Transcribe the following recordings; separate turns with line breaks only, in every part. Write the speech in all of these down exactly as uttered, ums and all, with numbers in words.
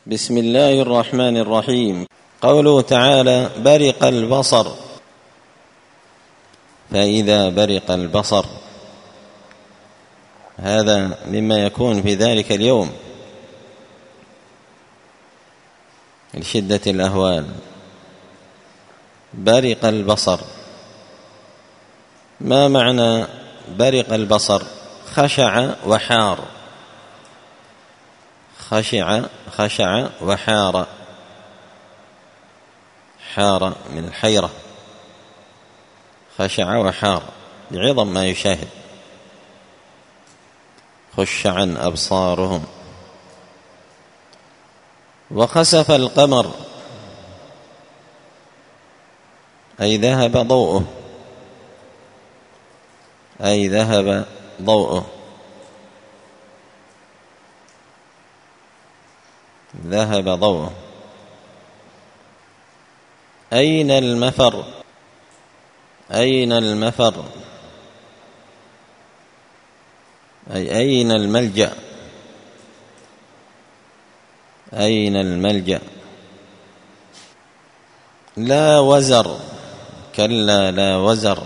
بسم الله الرحمن الرحيم. قوله تعالى: برق البصر، فإذا برق البصر، هذا مما يكون في ذلك اليوم لشدة الأهوال. برق البصر، ما معنى برق البصر؟ خشع وحار، خشع خشع وحار، حار من الحيرة، خشع وحار لعظم ما يشاهد. خشعا أبصارهم. وخسف القمر، أي ذهب ضوءه، أي ذهب ضوءه، ذهب ضوءه. أين المفر؟ أين المفر؟ أي أين الملجأ؟ أين الملجأ؟ لا وزر، كلا لا وزر،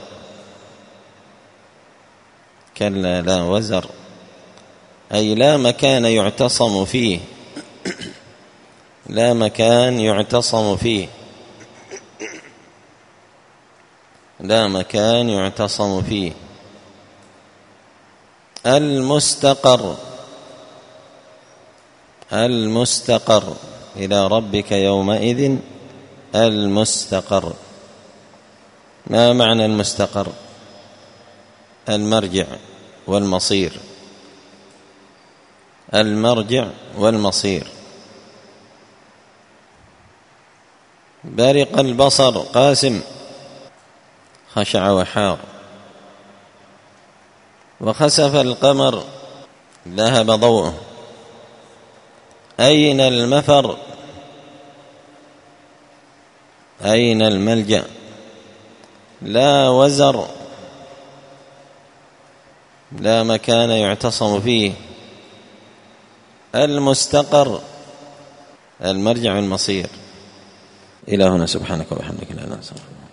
كلا لا وزر، أي لا مكان يعتصم فيه، لا مكان يعتصم فيه، لا مكان يعتصم فيه. المستقر، المستقر، إلى ربك يومئذ المستقر. ما معنى المستقر؟ المرجع والمصير، المرجع والمصير. برق البصر، قاسم، خشع وحار. وخسف القمر، ذهب ضوءه. أين المفر؟ أين الملجأ؟ لا وزر، لا مكان يعتصم فيه. المستقر، المرجع والمصير. إلى هنا، سبحانك وبحمدك لا إله إلا أنت.